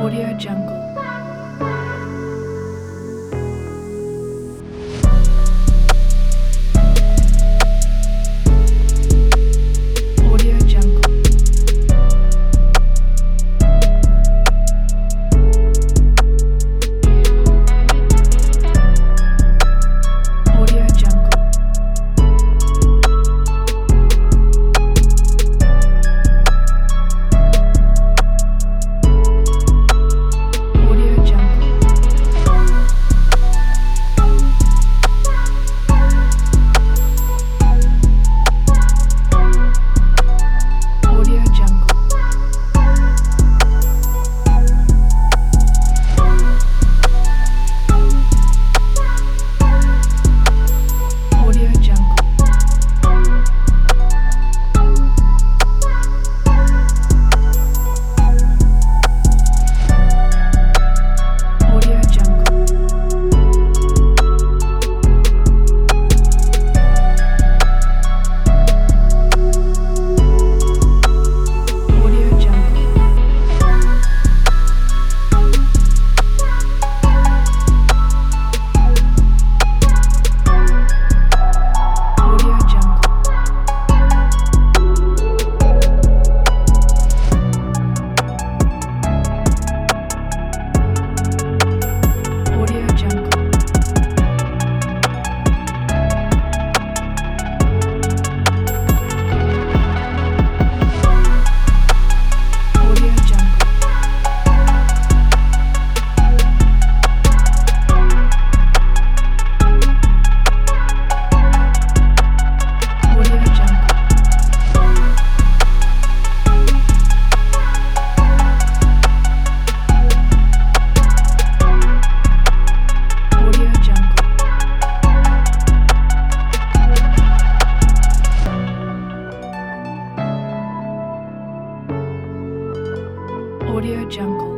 Audio Jungle. Audio Jungle. Audio Jungle. Audio Jungle. Audio Jungle. Audio Jungle. Audio Jungle. Audio Jungle. Audio Jungle. Audio Jungle. Audio Jungle. Audio Jungle. Audio Jungle. Audio Jungle.